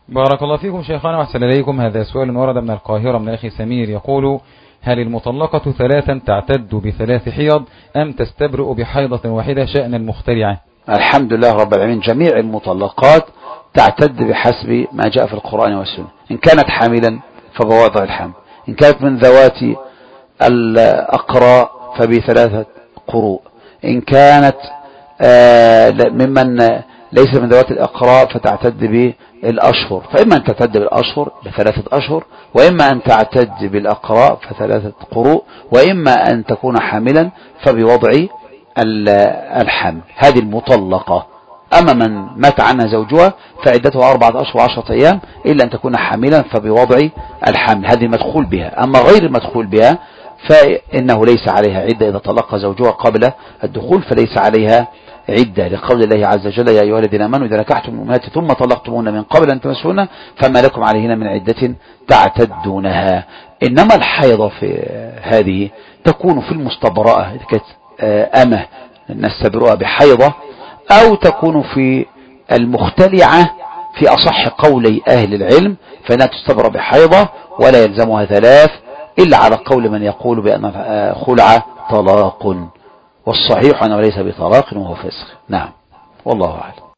بارك الله فيكم شيخنا وأحسن إليكم. هذا سؤال ورد من القاهرة من الأخ سمير يقول: هل المطلقة ثلاثا تعتد بثلاث حيض أم تستبرئ بحيضة واحدة شأن المخترعة؟ الحمد لله رب العالمين، جميع المطلقات تعتد بحسب ما جاء في القرآن والسنة. إن كانت حاملا فبوضع الحمل، إن كانت من ذوات الأقراء فبثلاثة قروء، إن كانت ممن ليس من ذوات الأقراء فتعتد بالأشهر، فإما أن تعتد بالأشهر بثلاثة أشهر، وإما أن تعتد بالأقراء فثلاثة قروء، وإما أن تكون حاملا فبوضع الحمل. هذه المطلقة. أما من مات عنها زوجها فعدتها 4 أشهر و10 أيام إلا أن تكون حاملا فبوضع الحمل، هذه المدخول بها. أما غير المدخول بها فإنه ليس عليها عدة، إذا طلق زوجها قبل الدخول فليس عليها عدة، لقول الله عز وجل: يا أيها الذين آمنوا إذا نكحتم المؤمنات ثم طلقتموهن من قبل أن تمسوهن فما لكم عليهن من عدة تعتدونها. إنما الحيض في هذه تكون في المستبرأة، إذا كانت أمه نستبرأها بحيضة، أو تكون في المختلعة في أصح قولي أهل العلم فإنها تستبرأ بحيضة ولا يلزمها 3 إلا على قول من يقول بأن خلع طلاق، والصحيح أنه ليس بطلاق وهو فسخ. نعم، والله أعلم.